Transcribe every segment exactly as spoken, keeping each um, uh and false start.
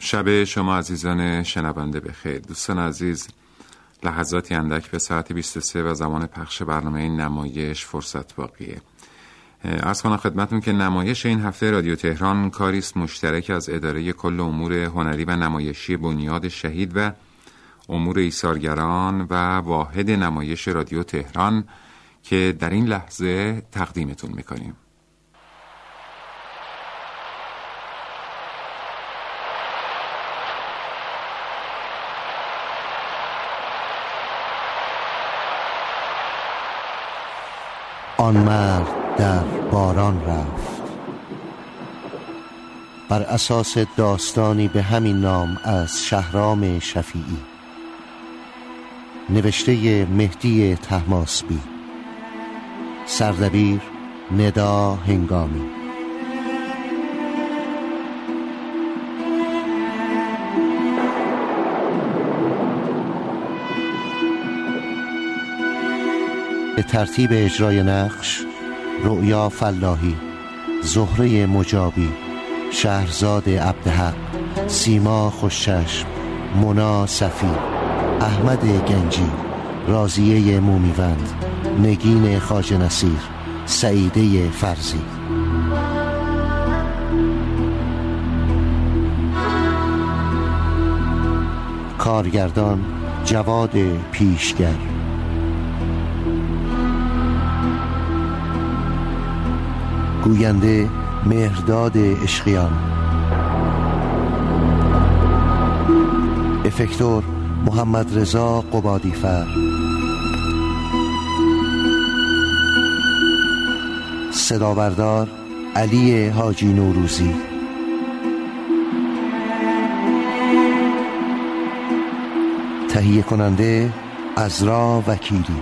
شب شما عزیزان شنونده بخیر. دوستان عزیز، لحظاتی اندک به ساعت بیست و سه و زمان پخش برنامه نمایش فرصت باقیه. عرض کنم خدمتون که نمایش این هفته رادیو تهران کاریست مشترک از اداره کل امور هنری و نمایشی بنیاد شهید و امور ایثارگران و واحد نمایش رادیو تهران که در این لحظه تقدیمتون میکنیم. آن مرد در باران رفت، بر اساس داستانی به همین نام از شهرام شفیعی، نوشته مهدی طهماسبی، سردبیر ندا هنگامی. به ترتیب اجرای نقش: رؤیا فلاحی، زهره مجابی، شهرزاد عبدحق، سیما خوشچشم، مونا صفی، احمد گنجی، راضیه مومیوند، نگین خواجه نصیر، سعیده فرزی. کارگردان جواد پیشگر. گوینده مهرداد عشقیان. افکتور محمد رضا قبادیفر. صدابردار علی حاجی نوروزی. تهیه کننده عزرا وکیلی.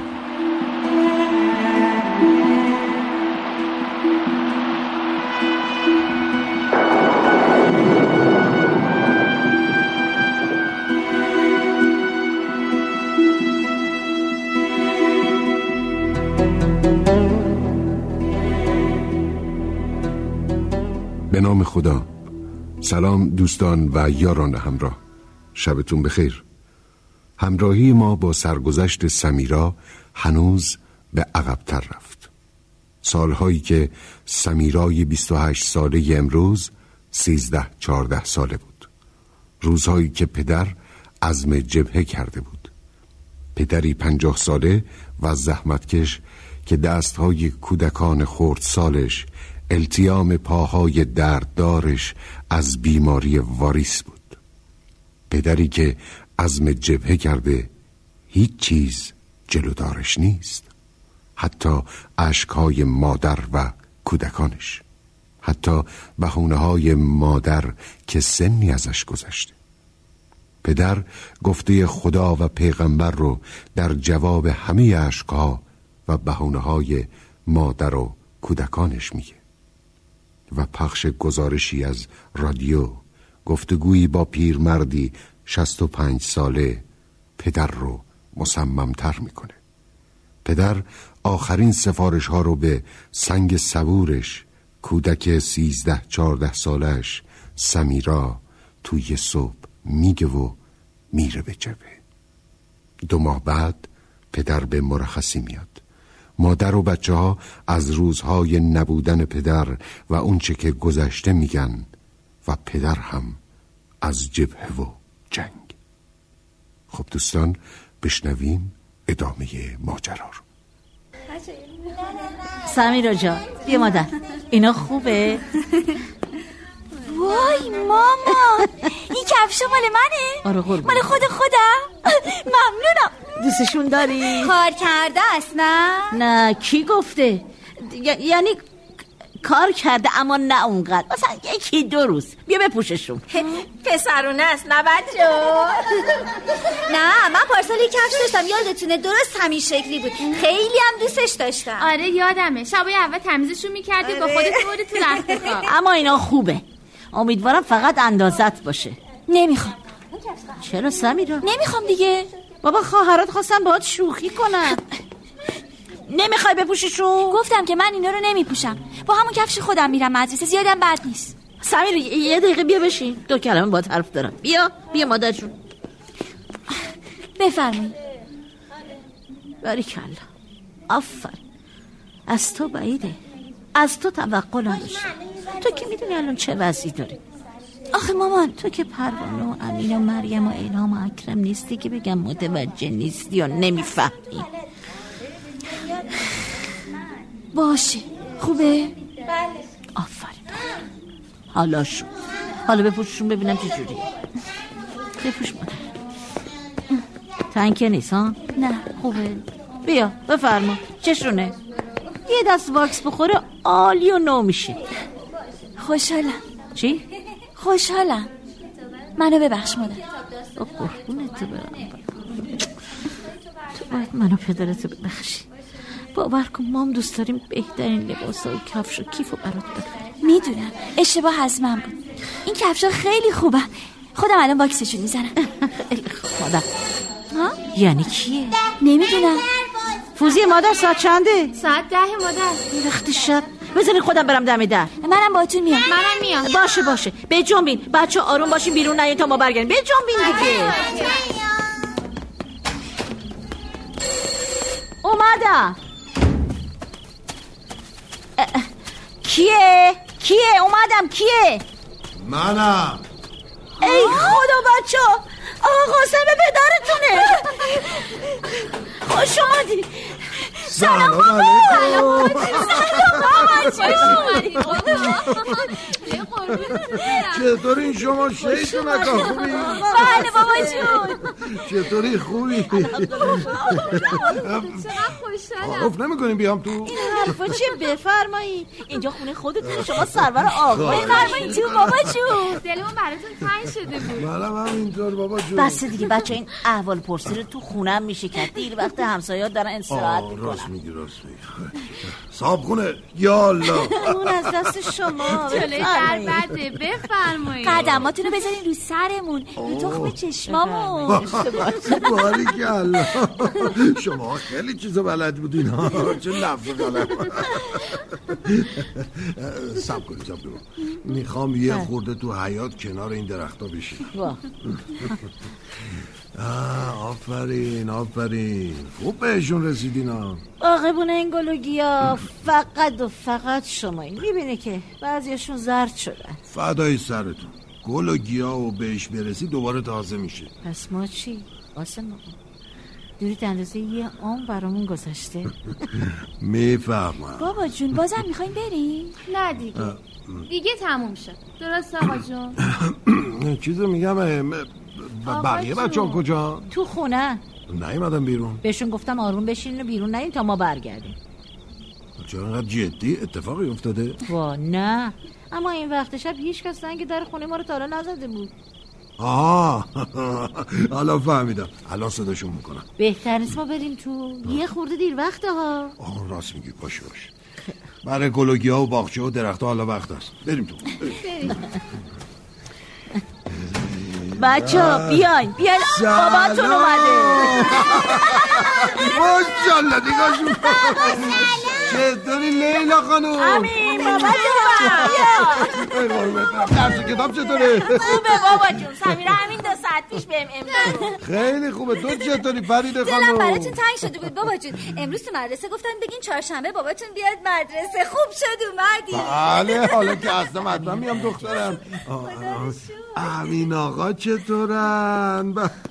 به نام خدا. سلام دوستان و یاران همراه، شبتون بخیر. همراهی ما با سرگذشت سمیرا هنوز به عقب‌تر رفت. سالهایی که سمیرای بیست و هشت ساله امروز سیزده چهارده ساله بود. روزهایی که پدر عزم جبهه کرده بود. پدری پنجاه ساله و زحمتکش که دستهای کودکان خرد سالش، التیام پاهای درددارش از بیماری واریس بود. پدری که عزم جبهه کرده هیچ چیز جلودارش نیست، حتی اشکهای مادر و کودکانش، حتی بهونه‌های مادر که سنی ازش گذشته. پدر گفته خدا و پیغمبر رو در جواب همه اشکها و بهونه‌های مادر و کودکانش میگه و پخش گزارشی از رادیو، گفتگویی با پیرمردی شصت و پنج ساله پدر رو مصمم‌تر میکنه. پدر آخرین سفارش ها رو به سنگ صبورش، کودک سیزده چهارده سالش سمیرا، توی صبح میگه و میره به جبهه. دو ماه بعد پدر به مرخصی میاد. مادر و بچه ها از روزهای نبودن پدر و اونچه که گذشته میگن و پدر هم از جبهه و جنگ. خب دوستان، بشنویم ادامه ماجرا رو. سمیرا جان بیا مادر، اینا خوبه؟ وای ماما، این کفش مال منه؟ آره قربون. مال خود خودم؟ ممنونم. دوستشون داری؟ کار کرده است نه؟ نه، کی گفته؟ یعنی کار کرده اما نه اونقدر، مثلا یکی دو روز. بیا بپوششون. پسرونه است نه بچه. نه من پارسال یک کفش داشتم، یادتونه؟ درست همین شکلی بود، خیلی هم دوستش داشتم. آره یادمه، شبای اول تمیزشون میکردی با خودت بردی تو رخت خواب. اما اینا خوبه، امیدوارم فقط اندازت باشه. نمیخوام. چرا سمیرا؟ نمیخوام دیگه. بابا خواهرات خواستن باهات شوخی کنن. نمیخوای بپوشیشون؟ گفتم که من اینا رو نمیپوشم، با همون کفش خودم میرم مدرسه، زیادم بد نیست. سمیر یه دقیقه بیا بشین، دو کلمه با حرف دارم. بیا بیا مادر جون. بفرمایید. باریکلا، آفرین. از تو بعیده، از تو توقع نداشتم. تو که میدونی الان چه وضعی داری. آخه مامان تو که پروانه و امین و مریم و الهام و اکرم نیستی که بگم متوجه نیستی یا نمیفهمی. باشه خوبه؟ آفرین. حالا شد. حالا بپوششون ببینم چه جوریه. بپوش مادر. تنکه نیست ها؟ نه خوبه. بیا بفرما. چشونه؟ یه دست واکس بخوره عالی و نو میشه. خوشحالم. چی؟ خوشحالم. منو ببخش مادر. قربونت برم. تو باید منو پدرتو ببخشی. باور کن ما هم دوست داریم بهترین لباسا و کفش و کیفو برات بخریم. میدونم اشتباه از من بود. این کفشا خیلی خوبه. خودم الان واکسشون میزنم. خیلی خوب مادر. ها؟ یعنی کیه؟ نمیدونم. فوزی مادر ساعت چنده؟ ساعت ده مادر. وقت شب. بذارین خودم برم دم در. منم باهاتون میام. منم میام. باشه باشه. به جنبین. بچه آروم باشین بیرون نیاین تا ما برگردیم. به جنبین دیگه. اومدم. کیه؟ کیه؟ اومدم. کیه؟ منم. ای خدا بچه آقا قاسم پدرتونه. خوش آمدی. سلام علیکم. سلام چطورین شما شیطون اکا خوبی؟ بله بابا جون. چطوری خوبی؟ چقدر خوشحالم. تعارف نمی‌کنیم بیام تو؟ این حرفا چیه؟ بفرمایید. اینجا خونه خودتونه. شما سرور آقا. بفرمایید تو بابا جون. دلمون براتون تنگ شده بود. منم همینطور بابا جون. بس دیگه بچه این احوال پرسی رو تو خونم میشه کرد. دیر وقت همسایه‌ها دارن استراحت میکنن. راست میگی راست میگی. صاحب خونه یا الله. اون از دست شما. جلوی در بده. بفرمایید. قدماتونو بذارین رو سرمون، رو تخم چشمامون. باریکلا. شما خیلی چیزا بلد بودین ها. چه لفظ غلط. صبر کنید صبر کنید. میخوام یه خورده تو حیاط کنار این درختا بشین. آفرین آفرین. خوب بهشون رسیدین ها. باغبون این گل و گیاه فقط و فقط شما این میبینه که بعضیشون زرد شدن. فدای سرتون. گل و گیاه و بهش برسی دوباره تازه میشه. پس ما چی؟ واسه ما دورید اندازه یه عام برامون گذشته. میفهمم. بابا جون بازم میخواین بریم؟ نه دیگه دیگه تموم شد. درست آقا جون؟ چیزو میگم بقیه بچه ها کجا؟ تو خونه. نیومدن بیرون؟ بهشون گفتم آروم بشین و بیرون نیم تا ما برگردیم. چرا انقدر جدی؟ اتفاقی افتاده؟ وا نه، اما این وقت شب هیچ کس زنگ در خونه ما رو تا حالا نزده بود. آها حالا فهمیدم. الان صداشون میکنم. بهتر نیست ما بریم تو؟ یه خورده دیر وقته ها. آه راست میگی. باشه باشه. برای گلوگی ها و باغچه و درخت ها حالا وقت است. بریم تو. بچه ها بیاین بیاین باباتون اومده. ماشالله دیگه شون. چطوری لیلا خانوم؟ امین بابا جون. درس کتاب چطوره؟ خوبه بابا جون. سمیرا همین دو ساعت پیش بهم امضا. خیلی خوبه. تو چطوری فرید خانوم؟ دلم براتون تنگ شده بود بابا جون. امروز تو مدرسه گفتن بگین چهارشنبه باباتون بیاد مدرسه. خوب شد اومدی. بله حالا که اصلا حتما میام دخترم. امین آقا چطورن؟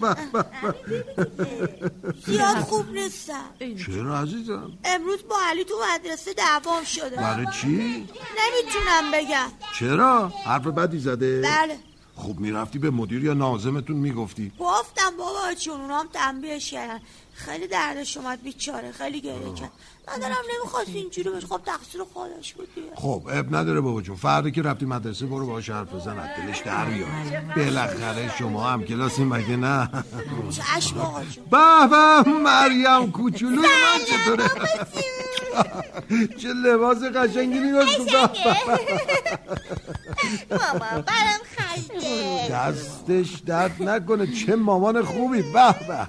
زیاد خوب نیستم. چرا عزیزم؟ امروز با علی تو مدرسه دعوام شده. برای چی؟ نمیتونم بگم. چرا؟ حرف بدی زده؟ بله. خب میرفتی به مدیر یا ناظمتون میگفتی؟ گفتم بابا چون اونام تنبیهش کردن. خیلی دردش اومد بیچاره. خیلی گریه کرد. من دلم نمیخواست اینجوری بشه. خب تقصیر خودش بود دیگه. خب اب نداره بابا جون. فردا که رفتی مدرسه برو باهاش حرف بزن. دلش در بیاد. بالاخره شما هم کلاسین مگه نه؟ چشم آقا جون. به به مریم کوچولو من چطوره؟ چه لباس قشنگی می‌گوشت. بابا برام خریده. دستش درد نکنه. چه مامان خوبی. به به.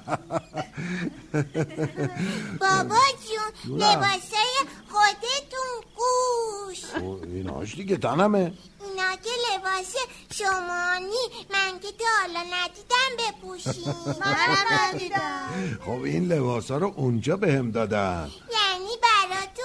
بابا جون لباسای خودتون گوش. ایناش دیگه تنمه. اینا که لباس شمانی من که تا حالا ندیدم بپوشیم. منم ندیدم. خب این لباس ها رو اونجا بهم دادن. یعنی برا تو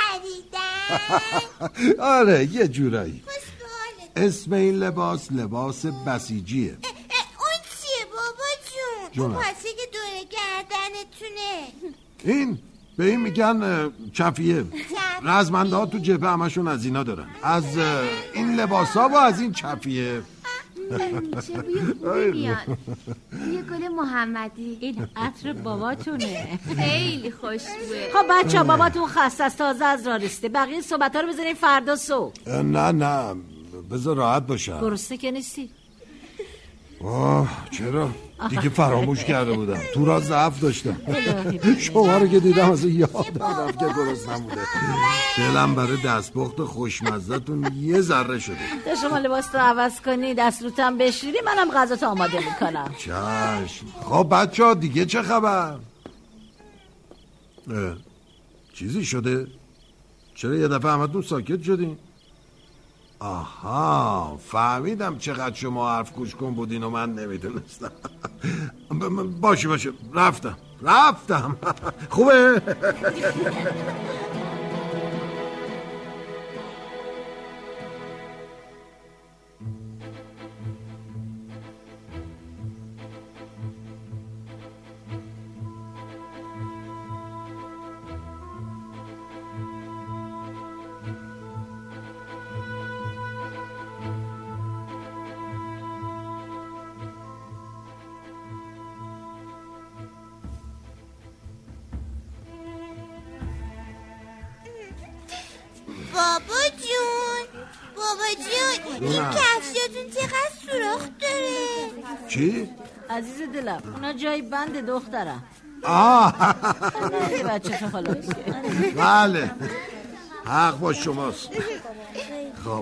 خریدن؟ آره یه جورایی. اسم این لباس لباس بسیجیه. اون چیه بابا جون؟ اون پاسی که دوره گردنتونه. این به این میگن چفیه. رزمنده ها تو جبهه همشون از اینا دارن، از این لباس ها و از این چفیه. چه بوی خوبی میاد. یه گل محمدی. این عطر باباتونه. خیلی خوشبوه. خب بچه ها باباتون خسته است، تازه از راه رسیده. بقیه صحبت ها رو بذارین فردا صبح. نه نه بذار راحت باشم. گرسنه که نیستی؟ آه چرا؟ دیگه فراموش کرده بودم، تو را ضعف داشتم. شما رو که دیدم از یاد رفت که گرسنه بوده. دلم برای دستپخت خوشمزه‌تون یه ذره شده. تا شما لباس تو عوض کنی دست روتم بشوری منم غذا تو آماده میکنم. چشم. خب بچه ها دیگه چه خبر؟ چیزی شده؟ چرا یه دفعه همتون ساکت شدین؟ آها فهمیدم چقدر شما حرف گوش کن بودین و من نمیدونستم. باشه باشه رفتم رفتم. خوبه؟ بابا جون بابا جون این کفشاتون چقدر سوراخ داره. چی؟ عزیز دلم اونا جای بند دخترم. آه بچه تو خلاص. بله حق با شماست. خب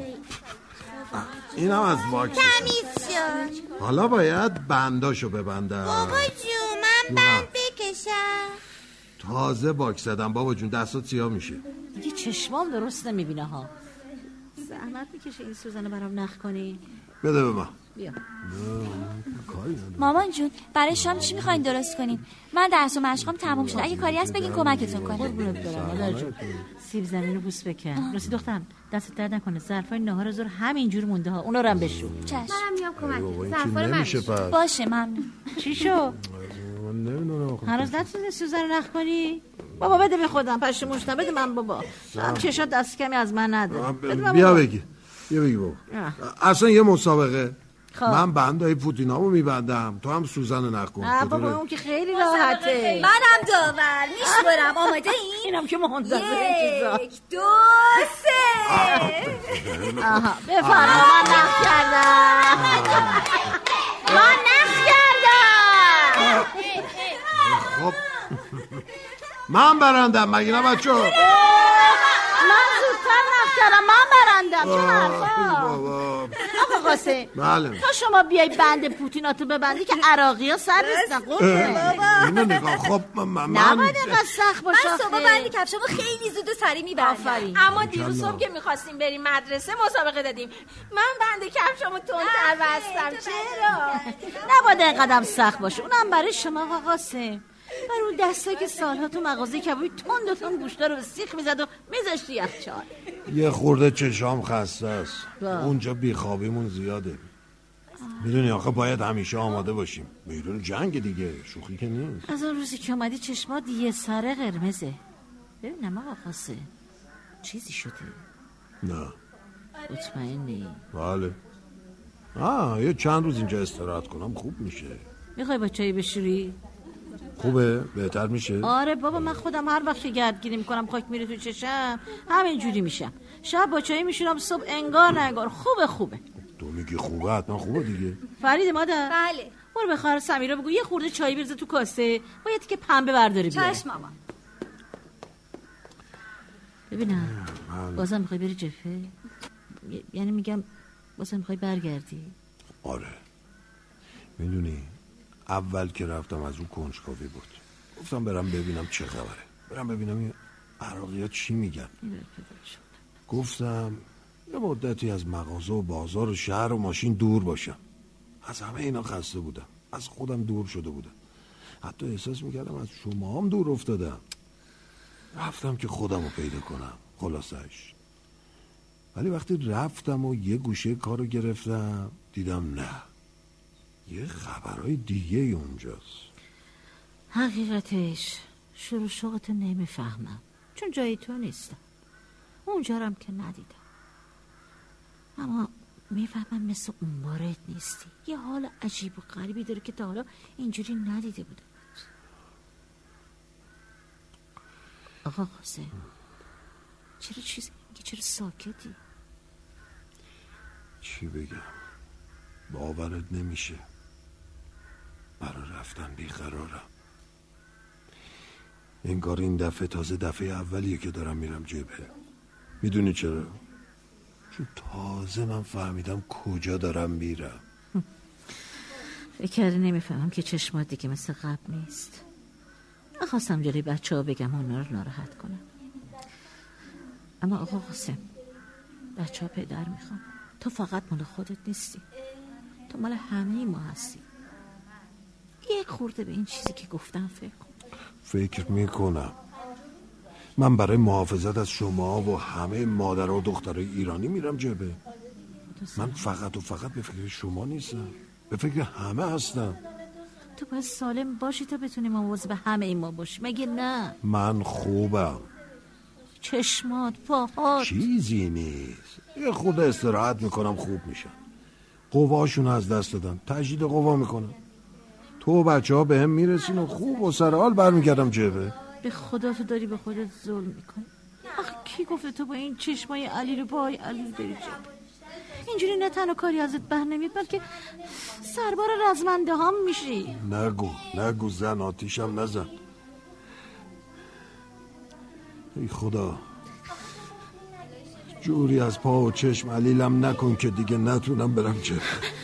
این هم از واکس تمیز شد. حالا باید بنداشو ببندم. بابا جون من بند بکشم. تازه واکس زدم بابا جون دستات سیاه میشه. دیگه چشمام درست نمیبینه ها. زحمت میکشه این سوزنو برام نخ کنی. بده به من. بیا. مامان جون برای شام چی میخواین درست کنیم؟ من درس و مشقام تموم شد، اگه کاری هست بگین کمکتون کنم. قربونت برم مادر جون. سیب زمینی رو بوس بکن. راستی دخترم دستت درد نکنه، ظرفای ناهار زور همینجور مونده ها، اونا رو هم بشو. چشم. منم میام کمک. ظرفا رو من. باشه ممنون. چی شو؟ هنوز نتونی سوزن رو نخ کنی؟ بابا بده به خودم پشموش بده من بابا. چشات دست کمی از من نده. بیا بگی بیا بگی بابا. اصلا یه مسابقه. خب. من بندای پوتینامو میبندم تو هم سوزن رو نخ کن. نه بابا اون که خیلی راحته. منم داور میشورم. آماده این؟ اینم که منتظر این چیزا. یک دو سه. آها بفرما من نخ کردم. من نخ کردم. خب من برندم مگه نه بچه ها؟ من زودتر نخ کردم من برندم. چه حرفا آقا قاسم. بله تا شما بیای بند پوتیناتو ببندی که عراقی ها سر نیستن. اینو نگاه. خب من نباید اینقدر سخت باشه. من صبح بندی کفشمو خیلی زود و سریع میبندم. اما دیروز صبح که میخواستیم بریم مدرسه مسابقه دادیم من بند کفشمو تندتر بستم. چرا؟ نباید اینقدر سخت باشه. اونم برای شما آقا قاسم. برای اون دستا که سالها تو مغازه کبابی تند و تند گوشتا رو به سیخ میزد و میذاشت یخچال. یه خورده چشام خسته است. اونجا بیخوابیمون زیاده. میدونی آخه باید همیشه آماده باشیم. میدون جنگ دیگه شوخی که نیست. از اون روزی که اومدی چشمات یه سره قرمزه. ببینم آقا قاسم چیزی شده؟ نه. مطمئنی؟ بله. آه یه چند روز اینجا استراحت کنم خوب میشه. میخوای با چایی بشوری؟ خوبه؟ بهتر میشه؟ آره بابا من خودم هر وقت گردگیری میکنم خاک میره تو چشم همین جوری میشم. شب با چایی میشورم صبح انگار نه انگار. خوبه خوبه. تو میگی خوبه حتما خوبه دیگه. فرید مادر بله برو به خواهر سمیرا بگو یه خورده چای بریزه تو کاسه باید که پنبه برداری بیاره. چشم مامان. ببینم بازم میخوای بری جفه؟ یعنی میگم بازم میخوای برگردی؟ آره میدونی اول که رفتم از اون کنجکاوی بود گفتم برم ببینم چه خبره، برم ببینم این عراقی ها چی میگن. گفتم یه مدتی از مغازه و بازار و شهر و ماشین دور باشم. از همه اینا خسته بودم، از خودم دور شده بودم، حتی احساس میکردم از شما هم دور افتادم. رفتم که خودم رو پیدا کنم خلاصش. ولی وقتی رفتم و یه گوشه کارو گرفتم دیدم نه، یه خبرهای دیگه اونجاست. حقیقتش شروع شوقتو نمیفهمم، چون جای تو نیستم، اونجا هم که ندیدم. اما میفهمم مثل اون بارت نیستی. یه حال عجیب و غریبی داره که تا حالا اینجوری ندیده بودم. آقا قاسم، چرا چیزی میگی؟ چرا ساکتی؟ چی بگم؟ باورت نمیشه، برای رفتن بیقرارم. انگار این دفعه تازه دفعه اولیه که دارم میرم جبهه. میدونی چرا؟ چون تازه من فهمیدم کجا دارم میرم. فکر کردی نمیفهمم که چشمات دیگه مثل قبل نیست. نخواستم جلوی بچه ها بگم اونا رو ناراحت کنم. اما آقا قاسم، بچه ها پدر میخوام. تو فقط مال خودت نیستی، تو مال همه ما هستی. یک خورده به این چیزی که گفتم فکر کن. فکر میکنم. من برای محافظت از شما و همه مادر و دخترای ایرانی میرم جبهه. من فقط و فقط به فکر شما نیستم، به فکر همه هستم. تو باید سالم باشی تا بتونی مواظب همه این ما باشی، مگه نه؟ من خوبم. چشمات، پاهات چیزی نیست، یه خود استراحت میکنم خوب میشم. قواشون از دست دادم، تجدید قوا میکنم. تو و بچه ها به هم میرسین و خوب و سرحال برمیگردم جبهه. به خدا تو داری به خودت ظلم میکنی. آخه کی گفته تو با این چشمای علی رو پای علی بری جبهه؟ اینجوری نه تنها کاری ازت بر نمیاد، بلکه سربار رزمنده هم میشی. نگو نگو زن، آتیشم نزن. ای خدا، جوری از پا و چشم علیلم نکن که دیگه نتونم برم جبهه.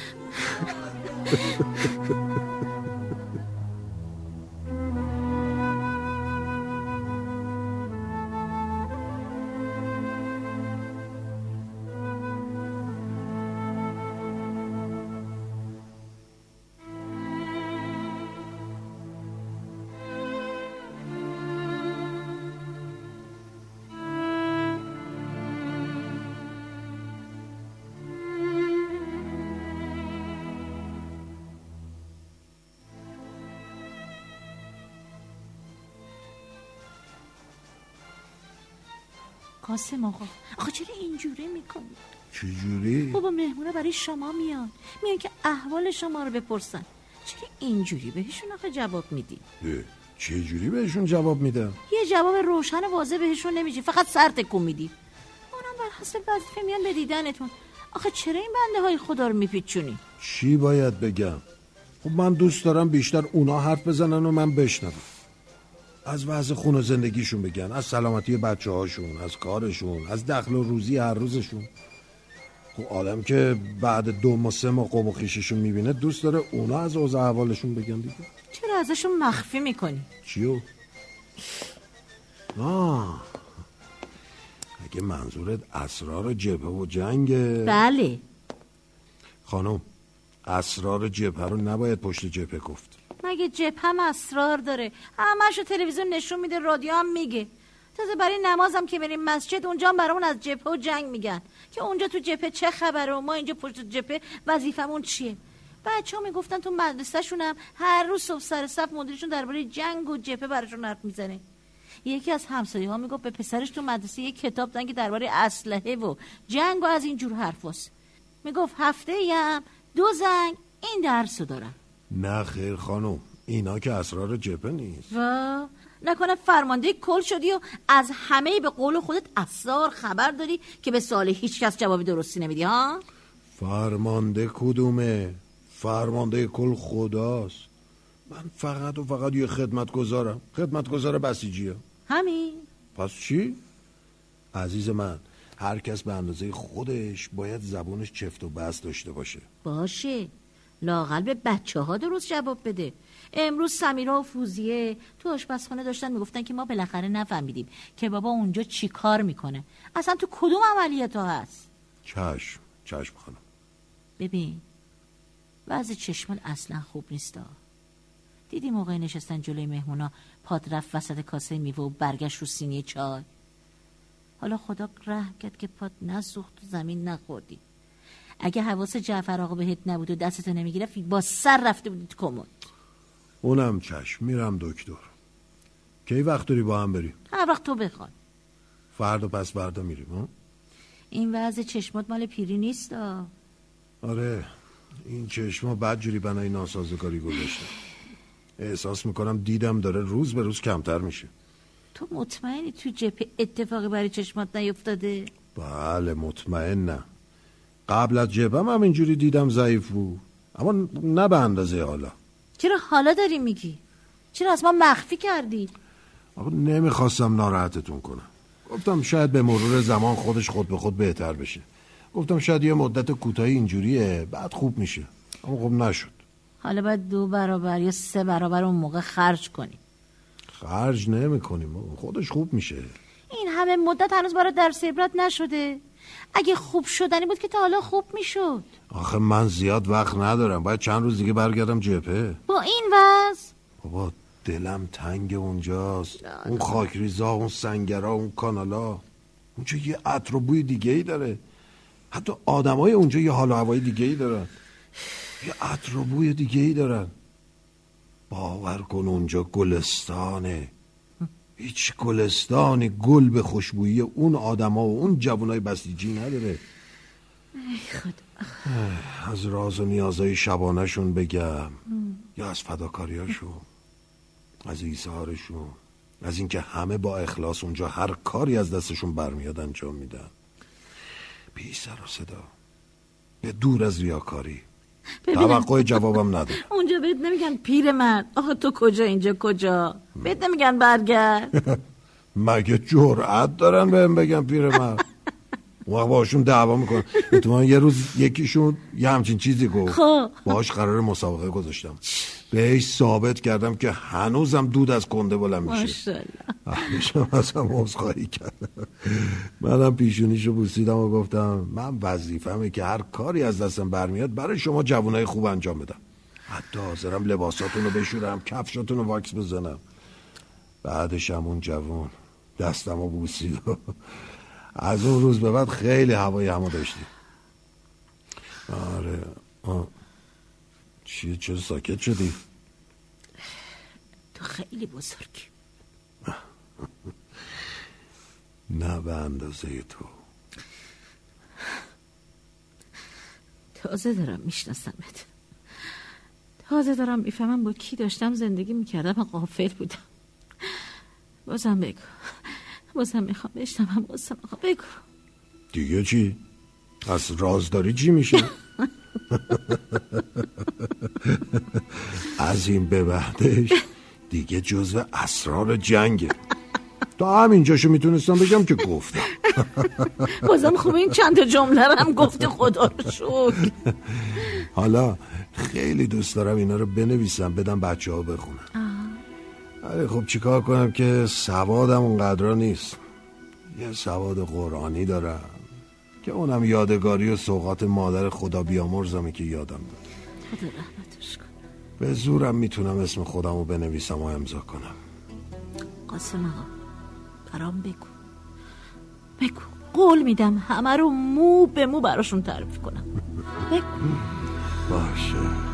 قاسم آقا، آقا چرا اینجوری میکنی؟ چجوری؟ بابا مهمونه برای شما میان میان که احوال شما رو بپرسن. چرا اینجوری بهشون آخه جواب میدی؟ چجوری بهشون جواب میدم؟ یه جواب روشن و واضح بهشون نمیدی، فقط سر تکون میدی. اونم بر حسب وظیفه میان به دیدنتون. آخه چرا این بنده های خدا رو میپیچونی؟ چی باید بگم؟ خب من دوست دارم بیشتر اونا حرف بزنن و من بشنوم. از وضع خون و زندگیشون بگن، از سلامتی بچه هاشون، از کارشون، از دخل و روزی هر روزشون. خب آدم که بعد دو ماه سه ماه قوم و خویششون میبینه دوست داره اونا از اوضاع احوالشون بگن دیگه. چرا ازشون مخفی میکنی؟ چیو؟ آه اگه منظورت اسرار جبهه و جنگه؟ بله خانم، اسرار جبهه رو نباید پشت جبهه گفت. مگه جبهه هم اسرار داره؟ همه‌شو تلویزیون نشون میده، رادیو هم میگه. تازه برای نمازم که بریم مسجد اونجا هم برامون از جبهه و جنگ میگن که اونجا تو جبهه چه خبره و ما اینجا پشت جبهه وظیفمون چیه. بچه ها میگفتن تو مدرسه شونم هر روز صبح سر صف مدیرشون درباره جنگ و جبهه براشون حرف میزنه. یکی از همسایه ها میگفت به پسرش تو مدرسه یک کتاب دادن که درباره اسلحه و جنگ و از این جور حرفاست. میگفت هفته هم دو زنگ این درسو دارن. نه خیر خانم، اینا که اسرار جبهه نیست. وا نکنه فرمانده کل شدی و از همه به قول خودت اسرار خبر داری که به سوال هیچ کس جواب درستی نمیدی ها؟ فرمانده کدومه؟ فرمانده کل خداست. من فقط و فقط یه خدمتگزارم، خدمتگزار بسیجیه. همین؟ پس چی؟ عزیز من، هر کس به اندازه خودش باید زبونش چفت و بست داشته باشه. باشه، لااقل به بچه ها درست جواب بده. امروز سمیرا و فوزیه تو آشپزخانه داشتن میگفتن که ما بالاخره نفهمیدیم که بابا اونجا چی کار میکنه، اصلا تو کدوم عملیات ها هست. چشم چشم خانم. ببین وضع چشمان اصلا خوب نیستا. دیدی موقع نشستن جلوی مهمونا پاد رفت وسط کاسه میوه و برگشت رو سینی چای. حالا خدا رحم کرد که پاد نسوخت و زمین نخوردی. اگه حواس جعفر آقا بهت نبود و دستتو نمیگرفت با سر رفته بودی تو کمد. اونم چشم، میرم دکتر. کی وقت داری با هم بریم؟ هر وقت تو بخوای. فردا پس فردا میریم ها؟ این وضع چشمات مال پیری نیست آه. آره این چشما بدجوری بنای ناسازگاری گذاشته. احساس میکنم دیدم داره روز به روز کمتر میشه. تو مطمئنی تو جبهه اتفاقی برای چشمات نیفتاده؟ بله مطمئنم. قبل از جبهه هم اینجوری دیدم ضعیف بود، اما نه به اندازه حالا. چرا حالا داری میگی؟ چرا از ما مخفی کردی؟ آقا نمیخواستم ناراحتتون کنم. گفتم شاید به مرور زمان خودش خود به خود بهتر بشه. گفتم شاید یه مدت کوتاهی اینجوریه بعد خوب میشه، اما خب نشد. حالا باید دو برابر یا سه برابر اون موقع خرج کنی. خرج نمی کنیم، خودش خوب میشه. این همه مدت هنوز برای درس عبرت نشده. اگه خوب شدنی بود که تا حالا خوب میشد. آخه من زیاد وقت ندارم، باید چند روز دیگه برگردم جبهه. با این وضع بابا دلم تنگ اونجاست. اون خاکریزا، اون سنگرا، اون کانالا، اونجا یه عطر و بوی دیگه ای داره. حتی آدمای اونجا یه حال و هوای دیگه ای دارن، یه عطر و بوی دیگه ای دارن. باور کن اونجا گلستانه. هیچ گلستانی گل به خوشبویی اون آدما و اون جوانای بسیجی نداره. ای خدا. از راز و نیازهای شبانه‌شون بگم یا از فداکاریاشون، از ایثارشون، از اینکه همه با اخلاص اونجا هر کاری از دستشون برمیاد انجام میدن، بی سر و صدا، به دور از ریاکاری. توقع جوابم نداره. اونجا بهت نمیگن پیرمرد آخه تو کجا اینجا کجا؟ بهت نمیگن برگرد؟ مگه جرأت دارن بهم بگن پیرمرد؟ اون وقت باشون دعوا میکنن. اتفاقا یه روز یکیشون یه همچین چیزی گفت، باهاش قرار مسابقه گذاشتم، بهش ثابت کردم که هنوزم دود از کنده بلند میشه. ماشاءالله. احمشم ازم عذرخواهی کردم. منم پیشونیشو بوسیدم و گفتم من وظیفمه که هر کاری از دستم برمیاد برای شما جوانای خوب انجام بدم. حتی حاضرم لباساتونو بشورم، کفشاتونو واکس بزنم. بعدش هم اون جوان دستمو بوسید و از اون روز به بعد خیلی هوای همو داشتیم. آره. آه. چیه چرا ساکت شدی؟ تو خیلی بزرگی. نه به اندازه تو. تازه دارم میشناسمت، تازه دارم میفهمم با کی داشتم زندگی میکردم و غافل بودم. بازم بگو، بازم میخوام بشنوم. بازم میخوام بگو دیگه چی؟ از رازداری چی میشه؟ از این به بعدش دیگه جزو اسرار جنگه. تا همینجاشو میتونستم بگم که گفتم. بازم خوب این چند تا جمله رو هم گفتی، خدا رو شکر. حالا خیلی دوست دارم اینا رو بنویسم بدم بچه ها بخونن. ولی خب چیکار کنم که سوادم اونقدر نیست. یه سواد قرآنی دارم که اونم یادگاری و سوغات مادر خدا بیامرزمه که یادم داد. خدا رحمتش کن. به زورم میتونم اسم خودم رو بنویسم و امضا کنم. قاسم آقا برام بگو، بگو، قول میدم همه رو مو به مو براشون تعریف کنم. بگو. باشه.